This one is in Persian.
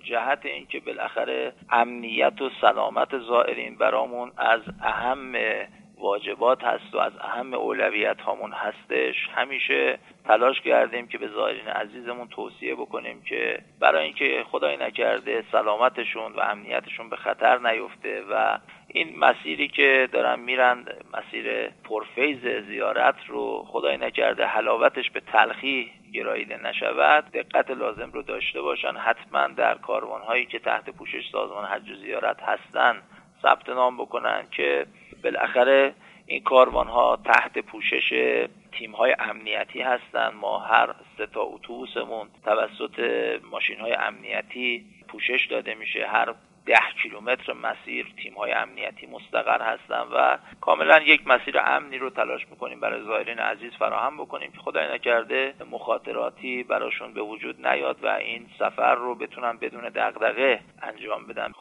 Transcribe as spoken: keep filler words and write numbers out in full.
جهت اینکه بالاخره امنیت و سلامت زائرین برامون از اهم واجبات هست و از اهم اولویت هامون هستش، همیشه تلاش کردیم که به زائرین عزیزمون توصیه بکنیم که برای اینکه خدای نکرده سلامتشون و امنیتشون به خطر نیفته و این مسیری که دارن میرن، مسیر پرفیض زیارت رو خدای نکرده حلاوتش به تلخی گراییده نشود، دقت لازم رو داشته باشن. حتما در کاروان‌هایی که تحت پوشش سازمان حج و زیارت هستن ثبت نام بکنن که بالاخره این کاروان‌ها تحت پوشش تیم‌های امنیتی هستن. ما هر سه تا اتوبوسمون توسط ماشین‌های امنیتی پوشش داده میشه. هر ده کیلومتر مسیر تیم‌های امنیتی مستقر هستن و کاملا یک مسیر امنی رو تلاش می‌کنیم برای زائرین عزیز فراهم بکنیم که خدای نکرده مخاطراتی براشون به وجود نیاد و این سفر رو بتونن بدون دغدغه انجام بدن.